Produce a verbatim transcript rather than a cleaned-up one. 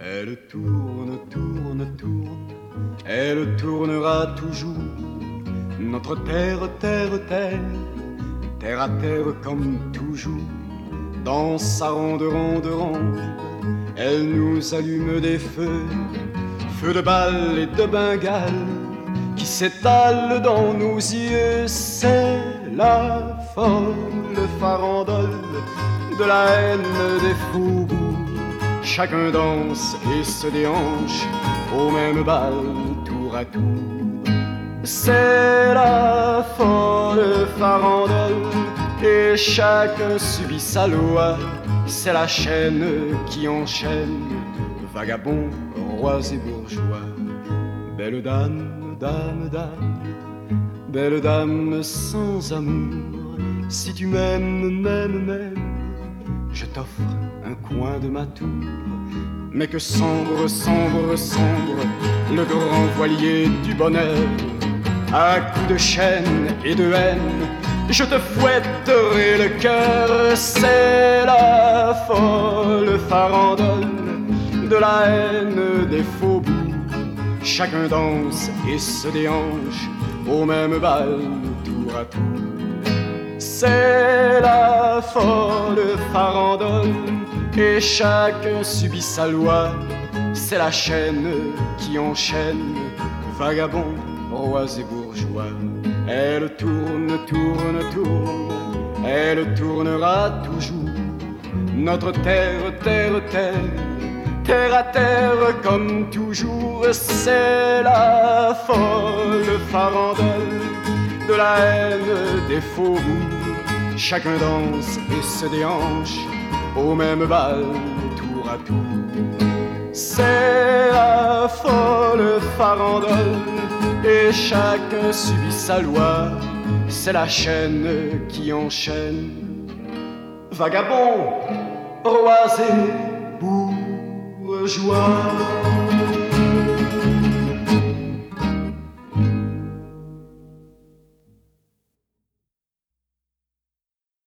Elle tourne, tourne, tourne, elle tournera toujours. Notre terre, terre, terre, terre à terre comme toujours. Dans sa ronde, ronde, ronde, elle nous allume des feux, feux de balle et de bengale qui s'étalent dans nos yeux. C'est la folle farandole de la haine des faubourgs. Chacun danse et se déhanche au même bal, tour à tour. C'est la folle farandole et chacun subit sa loi. C'est la chaîne qui enchaîne vagabonds, rois et bourgeois. Belle dame, dame, dame, belle dame sans amour, si tu m'aimes, m'aimes, m'aimes, je t'offre un coin de ma tour. Mais que sombre, sombre, sombre le grand voilier du bonheur. À coups de chaîne et de haine, je te fouetterai le cœur. C'est la folle farandole de la haine des faubourgs. Chacun danse et se déhanche au même bal, tour à tour. C'est la folle farandole et chacun subit sa loi. C'est la chaîne qui enchaîne vagabonds, rois et bourgeois. Elle tourne, tourne, tourne, elle tournera toujours. Notre terre, terre, terre, terre à terre comme toujours. C'est la folle farandole de la haine des faubourgs. Chacun danse et se déhanche au même bal, tour à tour. C'est la folle farandole et chacun subit sa loi. C'est la chaîne qui enchaîne vagabonds, rois et bourgeois.